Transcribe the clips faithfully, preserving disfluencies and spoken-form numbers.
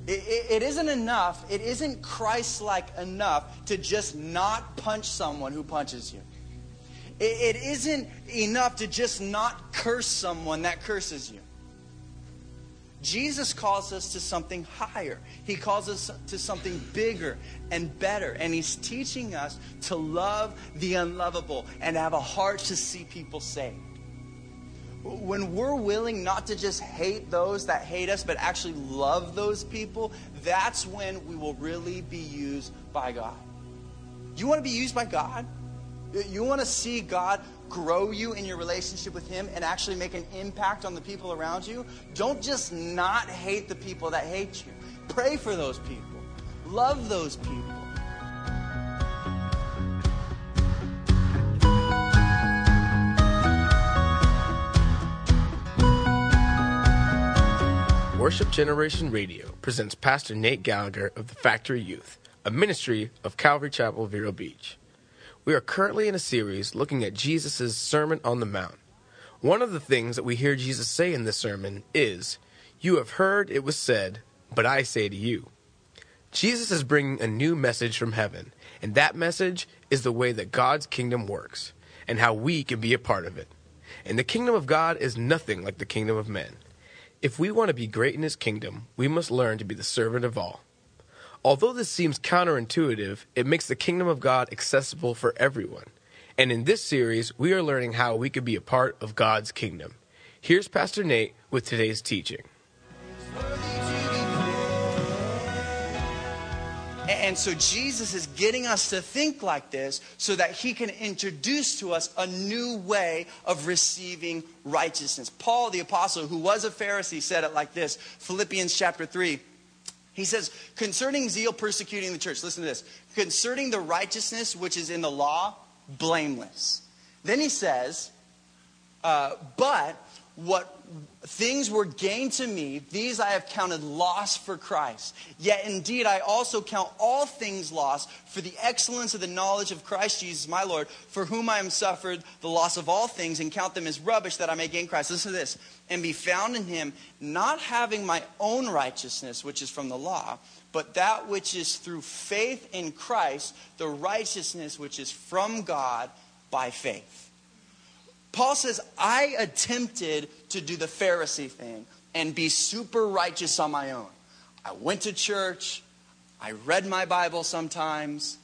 It, it, it isn't enough, it isn't Christ-like enough to just not punch someone who punches you. It, it isn't enough to just not curse someone that curses you. Jesus calls us to something higher. He calls us to something bigger and better. And he's teaching us to love the unlovable and have a heart to see people saved. When we're willing not to just hate those that hate us, but actually love those people, that's when we will really be used by God. You want to be used by God? You want to see God grow you in your relationship with him and actually make an impact on the people around you? Don't just not hate the people that hate you. Pray for those people. Love those people. Worship Generation Radio presents Pastor Nate Gallagher of the Factory Youth, a ministry of Calvary Chapel, Vero Beach. We are currently in a series looking at Jesus' Sermon on the Mount. One of the things that we hear Jesus say in this sermon is, "You have heard it was said, but I say to you." Jesus is bringing a new message from heaven, and that message is the way that God's kingdom works, and how we can be a part of it. And the kingdom of God is nothing like the kingdom of men. If we want to be great in his kingdom, we must learn to be the servant of all. Although this seems counterintuitive, it makes the kingdom of God accessible for everyone. And in this series, we are learning how we could be a part of God's kingdom. Here's Pastor Nate with today's teaching. And so Jesus is getting us to think like this so that he can introduce to us a new way of receiving righteousness. Paul, the apostle, who was a Pharisee, said it like this. Philippians chapter three. He says, concerning zeal persecuting the church, listen to this. Concerning the righteousness which is in the law, blameless. Then he says, uh, but what things were gained to me, these I have counted loss for Christ. Yet indeed I also count all things lost for the excellence of the knowledge of Christ Jesus my Lord, for whom I am suffered the loss of all things, and count them as rubbish that I may gain Christ. Listen to this. And be found in him, not having my own righteousness, which is from the law, but that which is through faith in Christ, the righteousness which is from God by faith. Paul says, I attempted to do the Pharisee thing and be super righteous on my own. I went to church. I read my Bible sometimes.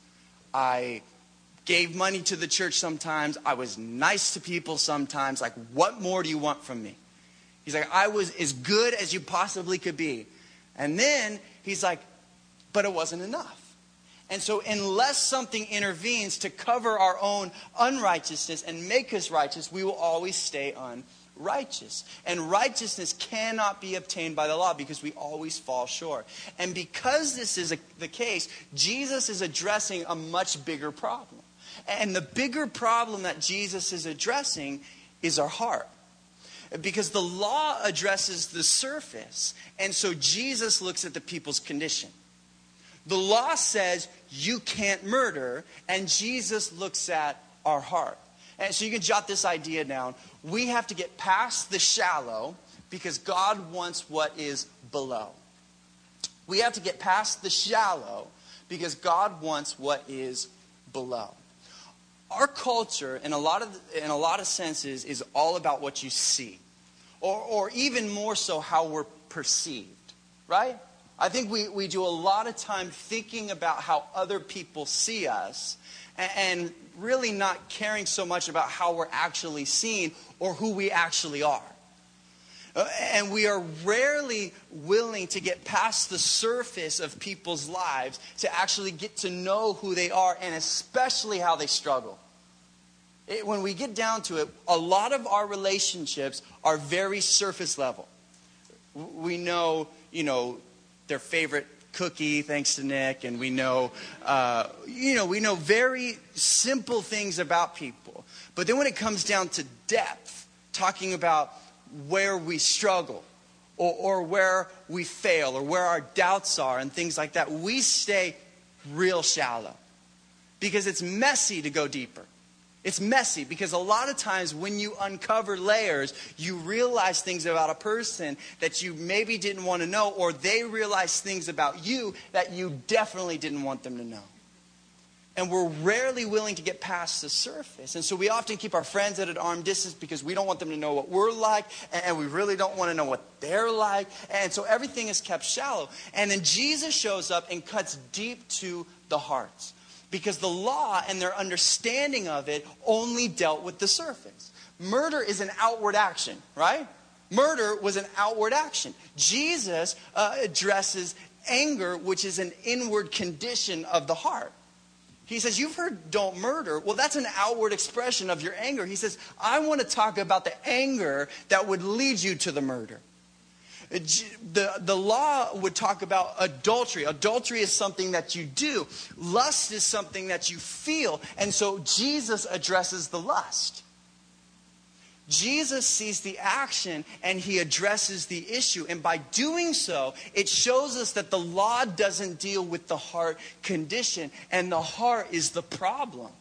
I gave money to the church sometimes. I was nice to people sometimes. Like, what more do you want from me? He's like, I was as good as you possibly could be. And then he's like, but it wasn't enough. And so unless something intervenes to cover our own unrighteousness and make us righteous, we will always stay unrighteous. And righteousness cannot be obtained by the law because we always fall short. And because this is a, the case, Jesus is addressing a much bigger problem. And the bigger problem that Jesus is addressing is our heart. Because the law addresses the surface. And so Jesus looks at the people's condition. The law says you can't murder, and Jesus looks at our heart. And so you can jot this idea down. We have to get past the shallow because God wants what is below. We have to get past the shallow because God wants what is below. Our culture, in a lot of in a lot of senses, is all about what you see, or or even more so how we're perceived, right? I think we, we do a lot of time thinking about how other people see us and, and really not caring so much about how we're actually seen or who we actually are. Uh, and we are rarely willing to get past the surface of people's lives to actually get to know who they are and especially how they struggle. It, when we get down to it, a lot of our relationships are very surface level. We know, you know, their favorite cookie, thanks to Nick, and we know, uh, you know, we know very simple things about people. But then when it comes down to depth, talking about where we struggle, or, or where we fail, or where our doubts are, and things like that, we stay real shallow because it's messy to go deeper. It's messy because a lot of times when you uncover layers, you realize things about a person that you maybe didn't want to know, or they realize things about you that you definitely didn't want them to know. And we're rarely willing to get past the surface. And so we often keep our friends at an arm distance because we don't want them to know what we're like, and we really don't want to know what they're like. And so everything is kept shallow. And then Jesus shows up and cuts deep to the hearts. Because the law and their understanding of it only dealt with the surface. Murder is an outward action, right? Murder was an outward action. Jesus uh, addresses anger, which is an inward condition of the heart. He says, you've heard don't murder. Well, that's an outward expression of your anger. He says, I want to talk about the anger that would lead you to the murder. The, the law would talk about adultery. Adultery is something that you do. Lust is something that you feel. And so Jesus addresses the lust. Jesus sees the action and he addresses the issue. And by doing so, it shows us that the law doesn't deal with the heart condition. And the heart is the problem.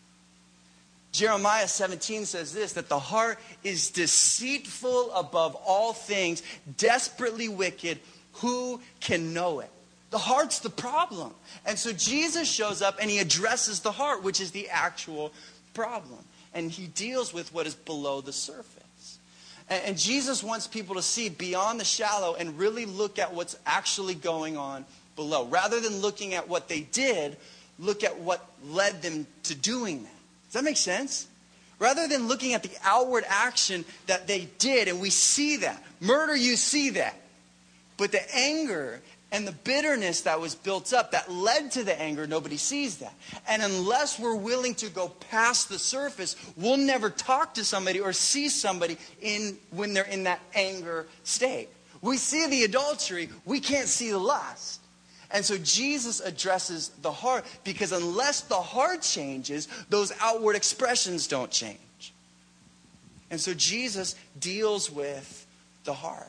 Jeremiah seventeen says this, that the heart is deceitful above all things, desperately wicked. Who can know it? The heart's the problem. And so Jesus shows up and he addresses the heart, which is the actual problem. And he deals with what is below the surface. And, and Jesus wants people to see beyond the shallow and really look at what's actually going on below. Rather than looking at what they did, look at what led them to doing that. Does that make sense? Rather than looking at the outward action that they did, and we see that. Murder, you see that. But the anger and the bitterness that was built up, that led to the anger, nobody sees that. And unless we're willing to go past the surface, we'll never talk to somebody or see somebody in when they're in that anger state. We see the adultery, we can't see the lust. And so Jesus addresses the heart, because unless the heart changes, those outward expressions don't change. And so Jesus deals with the heart.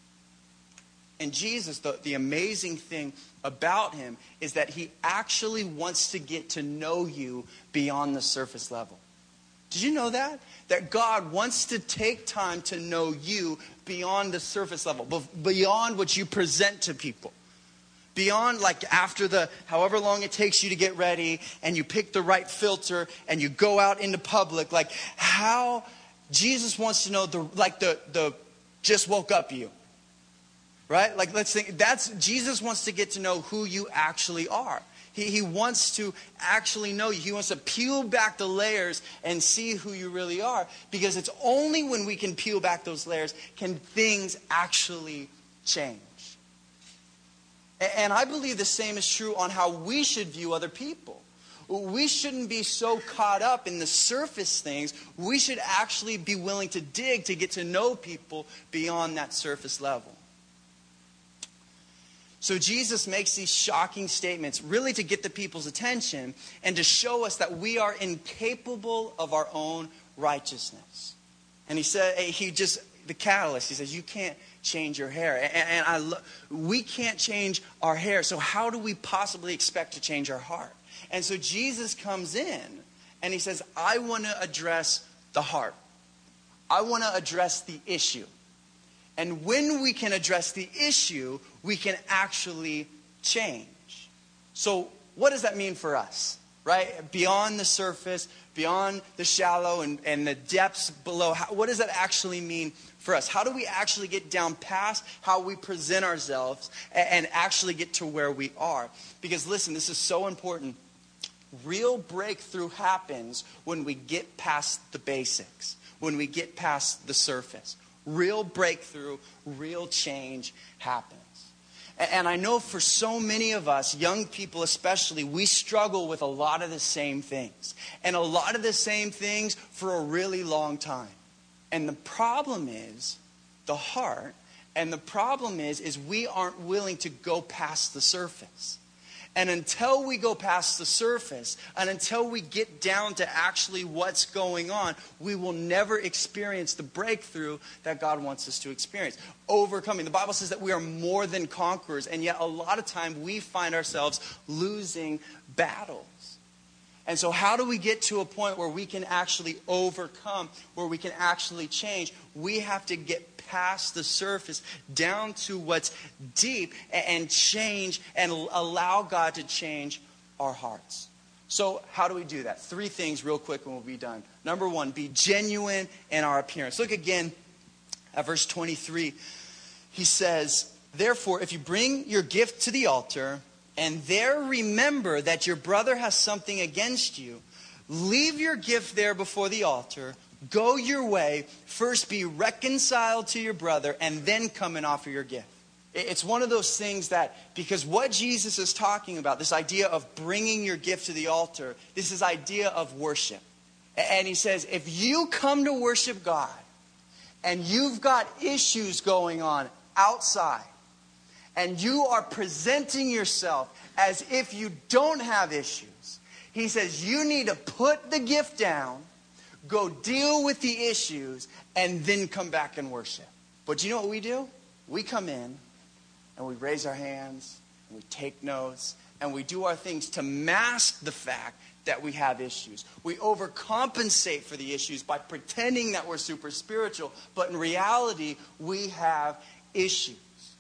And Jesus, the, the amazing thing about him is that he actually wants to get to know you beyond the surface level. Did you know that? That God wants to take time to know you beyond the surface level, beyond what you present to people. Beyond, like, after the, however long it takes you to get ready and you pick the right filter and you go out into public, like how Jesus wants to know the, like the, the just woke up you. Right? Like, let's think, that's, Jesus wants to get to know who you actually are. He, he wants to actually know you. He wants to peel back the layers and see who you really are. Because it's only when we can peel back those layers can things actually change. And I believe the same is true on how we should view other people. We shouldn't be so caught up in the surface things. We should actually be willing to dig to get to know people beyond that surface level. So Jesus makes these shocking statements really to get the people's attention and to show us that we are incapable of our own righteousness. And he said, he just, the catalyst, he says, you can't change your hair. And, and I lo- we can't change our hair. So how do we possibly expect to change our heart? And so Jesus comes in and he says, I want to address the heart. I want to address the issue. And when we can address the issue, we can actually change. So what does that mean for us? Right? Beyond the surface, beyond the shallow and, and the depths below. How, what does that actually mean for us? How do we actually get down past how we present ourselves and, and actually get to where we are? Because listen, this is so important. Real breakthrough happens when we get past the basics, when we get past the surface. Real breakthrough, real change happens. And I know for so many of us, young people especially, we struggle with a lot of the same things. And a lot of the same things for a really long time. And the problem is the heart. And the problem is, is we aren't willing to go past the surface. And until we go past the surface, and until we get down to actually what's going on, we will never experience the breakthrough that God wants us to experience. Overcoming. The Bible says that we are more than conquerors, and yet a lot of time we find ourselves losing battles. And so how do we get to a point where we can actually overcome, where we can actually change? We have to get past the surface, down to what's deep, and change and allow God to change our hearts. So how do we do that? Three things real quick and we'll be done. Number one, be genuine in our appearance. Look again at verse twenty-three. He says, therefore, if you bring your gift to the altar and there remember that your brother has something against you, leave your gift there before the altar, go your way, first be reconciled to your brother, and then come and offer your gift. It's one of those things that, because what Jesus is talking about, this idea of bringing your gift to the altar, this is idea of worship. And he says, if you come to worship God and you've got issues going on outside, and you are presenting yourself as if you don't have issues, he says you need to put the gift down, go deal with the issues, and then come back and worship. But you know what we do? We come in, and we raise our hands, and we take notes, and we do our things to mask the fact that we have issues. We overcompensate for the issues by pretending that we're super spiritual, but in reality, we have issues.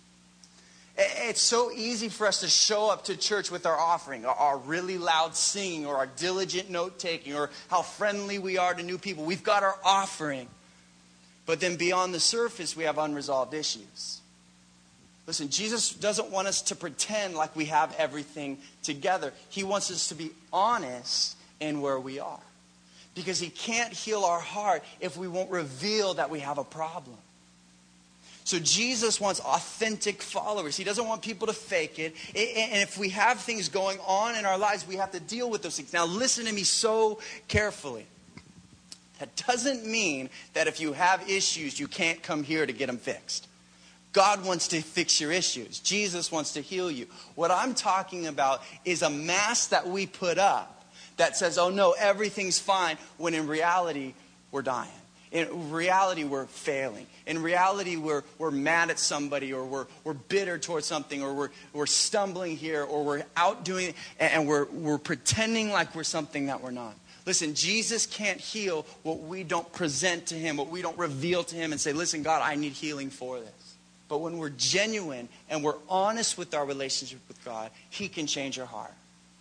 It's so easy for us to show up to church with our offering, our really loud singing, or our diligent note-taking, or how friendly we are to new people. We've got our offering. But then beyond the surface, we have unresolved issues. Listen, Jesus doesn't want us to pretend like we have everything together. He wants us to be honest in where we are. Because he can't heal our heart if we won't reveal that we have a problem. So Jesus wants authentic followers. He doesn't want people to fake it. And if we have things going on in our lives, we have to deal with those things. Now listen to me so carefully. That doesn't mean that if you have issues, you can't come here to get them fixed. God wants to fix your issues. Jesus wants to heal you. What I'm talking about is a mask that we put up that says, oh no, everything's fine, when in reality, we're dying. In reality, we're failing. In reality, we're we're mad at somebody, or we're we're bitter towards something, or we're we're stumbling here, or we're outdoing it, and we're we're pretending like we're something that we're not. Listen, Jesus can't heal what we don't present to him, what we don't reveal to him and say, listen, God, I need healing for this. But when we're genuine and we're honest with our relationship with God, he can change our heart.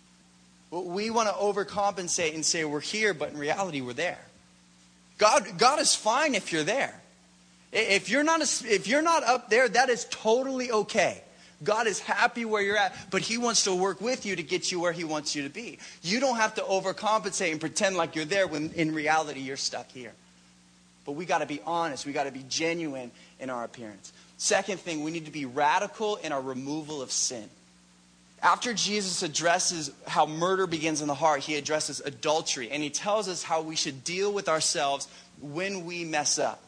We want to overcompensate and say we're here, but in reality, we're there. God, God is fine if you're there. If you're not, a, if you're not up there, that is totally okay. God is happy where you're at, but he wants to work with you to get you where he wants you to be. You don't have to overcompensate and pretend like you're there when in reality you're stuck here. But we got to be honest. We got to be genuine in our appearance. Second thing, we need to be radical in our removal of sin. After Jesus addresses how murder begins in the heart, he addresses adultery. And he tells us how we should deal with ourselves when we mess up.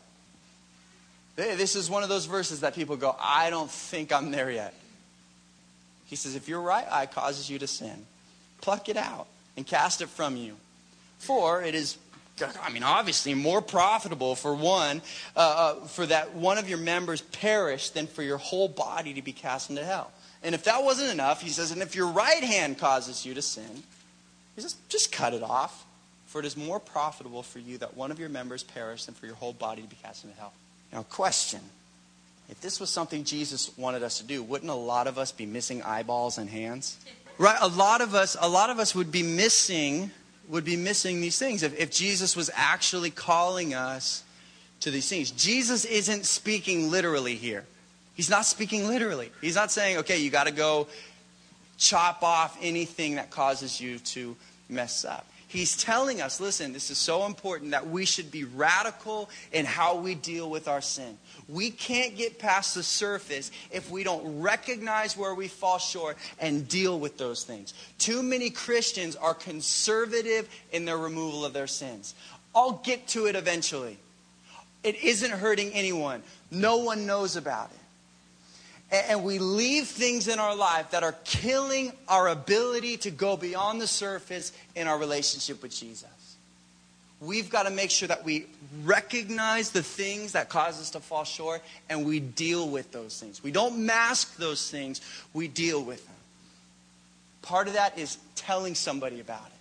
This is one of those verses that people go, I don't think I'm there yet. He says, if your right eye causes you to sin, pluck it out and cast it from you. For it is, I mean, obviously more profitable for one, uh, uh, for that one of your members perish than for your whole body to be cast into hell. And if that wasn't enough, he says, and if your right hand causes you to sin, he says, just cut it off. For it is more profitable for you that one of your members perish than for your whole body to be cast into hell. Now, question. If this was something Jesus wanted us to do, wouldn't a lot of us be missing eyeballs and hands? Right? A lot of us, a lot of us would be missing, would be missing these things if, if Jesus was actually calling us to these things. Jesus isn't speaking literally here. He's not speaking literally. He's not saying, okay, you got to go chop off anything that causes you to mess up. He's telling us, listen, this is so important that we should be radical in how we deal with our sin. We can't get past the surface if we don't recognize where we fall short and deal with those things. Too many Christians are conservative in their removal of their sins. I'll get to it eventually. It isn't hurting anyone. No one knows about it. And we leave things in our life that are killing our ability to go beyond the surface in our relationship with Jesus. We've got to make sure that we recognize the things that cause us to fall short and we deal with those things. We don't mask those things, we deal with them. Part of that is telling somebody about it.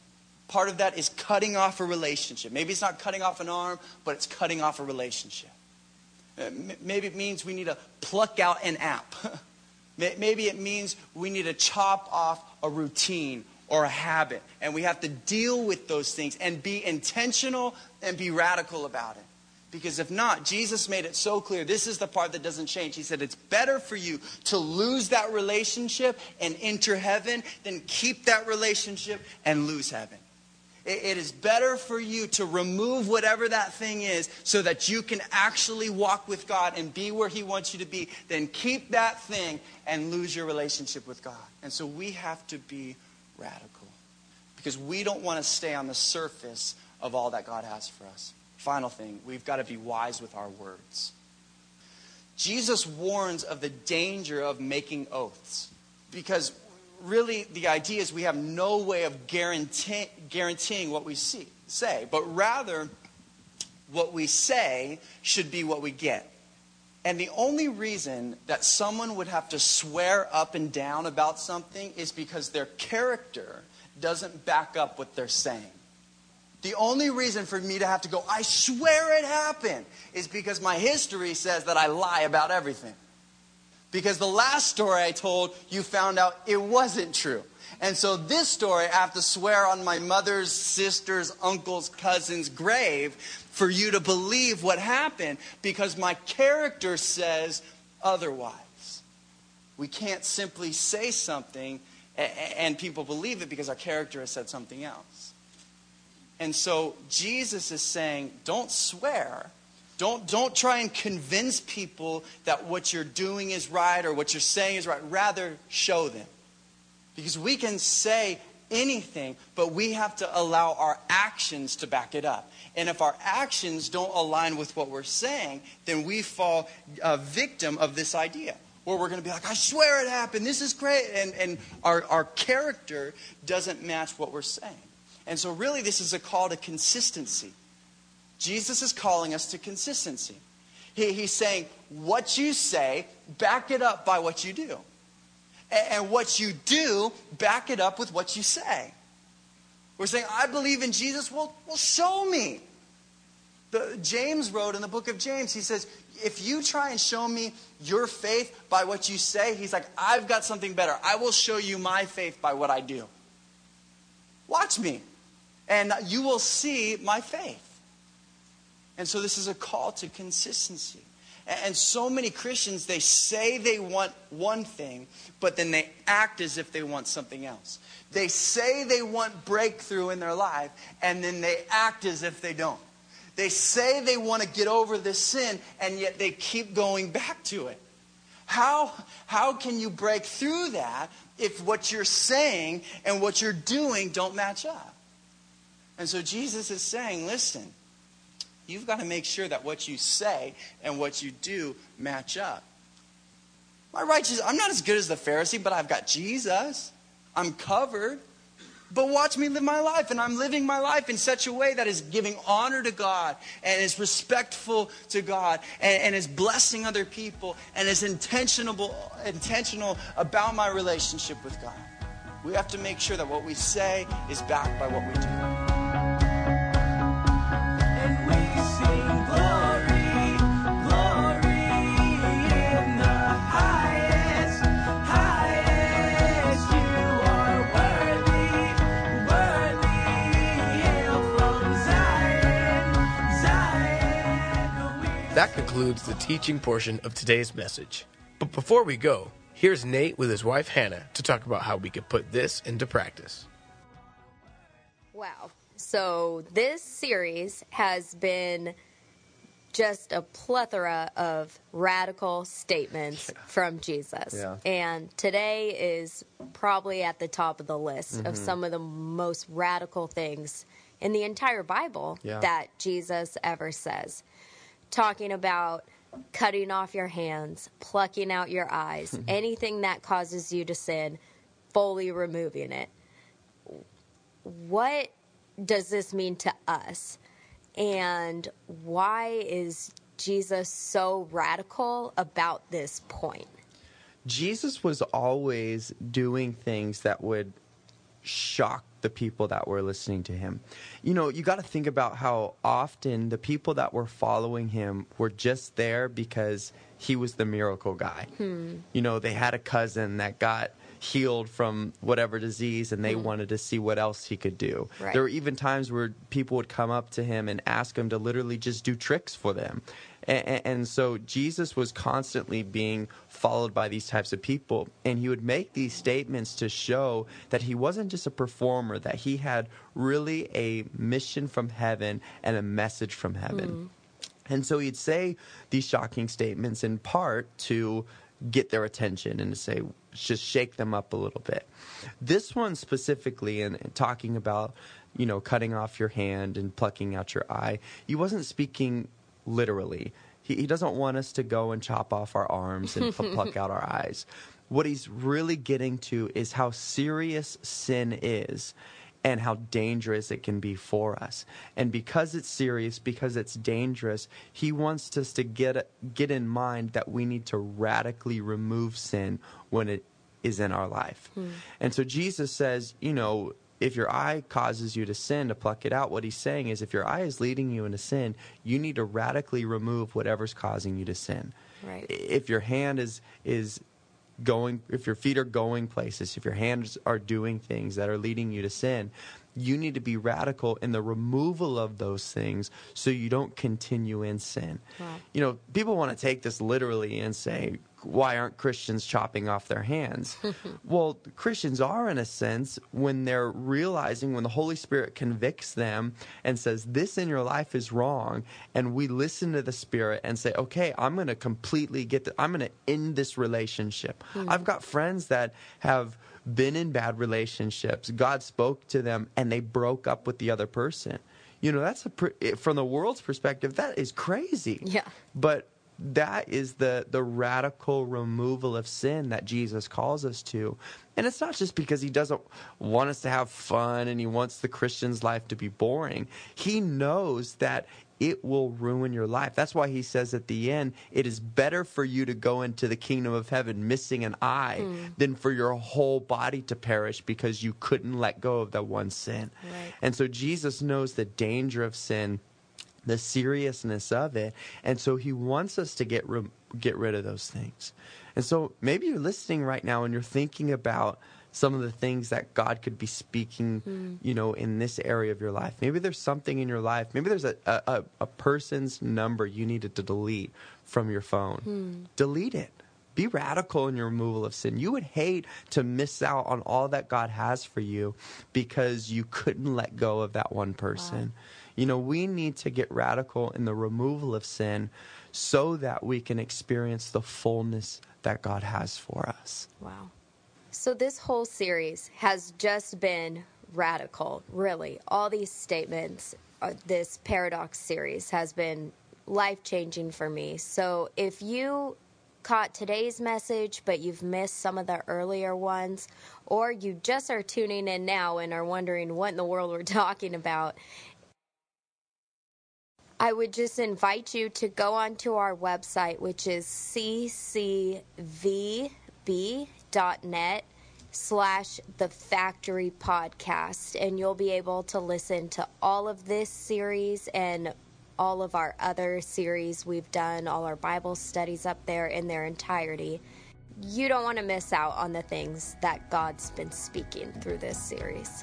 Part of that is cutting off a relationship. Maybe it's not cutting off an arm, but it's cutting off a relationship. Maybe it means we need to pluck out an app. Maybe it means we need to chop off a routine or a habit. And we have to deal with those things and be intentional and be radical about it. Because if not, Jesus made it so clear. This is the part that doesn't change. He said it's better for you to lose that relationship and enter heaven than keep that relationship and lose heaven. It is better for you to remove whatever that thing is so that you can actually walk with God and be where He wants you to be than keep that thing and lose your relationship with God. And so we have to be radical because we don't want to stay on the surface of all that God has for us. Final thing, we've got to be wise with our words. Jesus warns of the danger of making oaths because really, the idea is we have no way of guarantee, guaranteeing what we see, say, but rather what we say should be what we get. And the only reason that someone would have to swear up and down about something is because their character doesn't back up what they're saying. The only reason for me to have to go, I swear it happened, is because my history says that I lie about everything. Because the last story I told, you found out it wasn't true. And so this story, I have to swear on my mother's, sister's, uncle's, cousin's grave for you to believe what happened because my character says otherwise. We can't simply say something and people believe it because our character has said something else. And so Jesus is saying, don't swear. Don't, don't try and convince people that what you're doing is right or what you're saying is right. Rather, show them. Because we can say anything, but we have to allow our actions to back it up. And if our actions don't align with what we're saying, then we fall a victim of this idea. Where we're going to be like, I swear it happened. This is great. And, and our, our character doesn't match what we're saying. And so really, this is a call to consistency. Jesus is calling us to consistency. He, he's saying, what you say, back it up by what you do. And, and what you do, back it up with what you say. We're saying, I believe in Jesus. Well, well show me. The, James wrote in the book of James, he says, if you try and show me your faith by what you say, he's like, I've got something better. I will show you my faith by what I do. Watch me. And you will see my faith. And so this is a call to consistency. And so many Christians, they say they want one thing, but then they act as if they want something else. They say they want breakthrough in their life, and then they act as if they don't. They say they want to get over this sin, and yet they keep going back to it. How, how can you break through that if what you're saying and what you're doing don't match up? And so Jesus is saying, listen, you've got to make sure that what you say and what you do match up. My righteous, I'm not as good as the Pharisee, but I've got Jesus. I'm covered. But watch me live my life, and I'm living my life in such a way that is giving honor to God and is respectful to God and, and is blessing other people and is intentional, intentional about my relationship with God. We have to make sure that what we say is backed by what we do. That concludes the teaching portion of today's message. But before we go, here's Nate with his wife Hannah to talk about how we can put this into practice. Wow. So this series has been just a plethora of radical statements yeah. from Jesus. Yeah. And today is probably at the top of the list mm-hmm. of some of the most radical things in the entire Bible yeah. that Jesus ever says. Talking about cutting off your hands, plucking out your eyes, anything that causes you to sin, fully removing it. What does this mean to us? And why is Jesus so radical about this point? Jesus was always doing things that would shock the people that were listening to him. You know, you got to think about how often the people that were following him were just there because he was the miracle guy. Hmm. You know, they had a cousin that got healed from whatever disease, and they hmm. wanted to see what else he could do. Right. There were even times where people would come up to him and ask him to literally just do tricks for them. And, and so Jesus was constantly being followed by these types of people, and he would make these statements to show that he wasn't just a performer, that he had really a mission from heaven and a message from heaven. Hmm. And so he'd say these shocking statements in part to get their attention and to say, just shake them up a little bit. This one specifically, and talking about, you know, cutting off your hand and plucking out your eye, he wasn't speaking literally. He, he doesn't want us to go and chop off our arms and pluck out our eyes. What he's really getting to is how serious sin is and how dangerous it can be for us. And because it's serious, because it's dangerous, he wants us to get get in mind that we need to radically remove sin when it is in our life. Hmm. And so Jesus says, you know, if your eye causes you to sin, to pluck it out. What he's saying is if your eye is leading you into sin, you need to radically remove whatever's causing you to sin. Right. If your hand is is going, if your feet are going places, if your hands are doing things that are leading you to sin, you need to be radical in the removal of those things so you don't continue in sin. Wow. You know, people want to take this literally and say, why aren't Christians chopping off their hands? Well, Christians are, in a sense, when they're realizing, when the Holy Spirit convicts them and says, this in your life is wrong, and we listen to the Spirit and say, okay, I'm going to completely get the, I'm going to end this relationship. Mm. I've got friends that have been in bad relationships. God spoke to them and they broke up with the other person. You know, that's a, from the world's perspective, that is crazy. Yeah. But that is the, the radical removal of sin that Jesus calls us to. And it's not just because he doesn't want us to have fun and he wants the Christian's life to be boring. He knows that it will ruin your life. That's why he says at the end, it is better for you to go into the kingdom of heaven missing an eye mm. than for your whole body to perish because you couldn't let go of that one sin. Right. And so Jesus knows the danger of sin, the seriousness of it, and so he wants us to get re- get rid of those things. And so maybe you're listening right now and you're thinking about some of the things that God could be speaking, mm. you know, in this area of your life. Maybe there's something in your life. Maybe there's a, a, a person's number you needed to delete from your phone. Mm. Delete it. Be radical in your removal of sin. You would hate to miss out on all that God has for you because you couldn't let go of that one person. Wow. You know, we need to get radical in the removal of sin so that we can experience the fullness that God has for us. Wow. So this whole series has just been radical, really. All these statements, uh, this Paradox series has been life-changing for me. So if you caught today's message, but you've missed some of the earlier ones, or you just are tuning in now and are wondering what in the world we're talking about, I would just invite you to go onto our website, which is c c v b dot net slash the factory podcast, and you'll be able to listen to all of this series and all of our other series we've done, all our Bible studies up there in their entirety. You don't want to miss out on the things that God's been speaking through this series.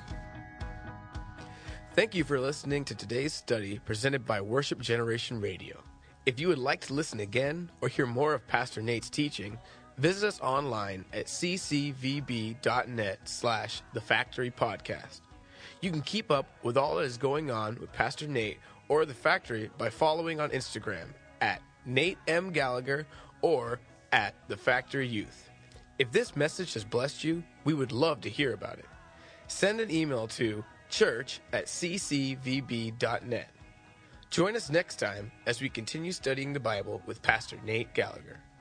Thank you for listening to today's study presented by Worship Generation Radio. If you would like to listen again or hear more of Pastor Nate's teaching, visit us online at c c v b dot net slash the factory podcast. You can keep up with all that is going on with Pastor Nate or the factory by following on Instagram at Nate M. Gallagher or at the Factory Youth. If this message has blessed you, we would love to hear about it. Send an email to church at c c v b dot net. Join us next time as we continue studying the Bible with Pastor Nate Gallagher.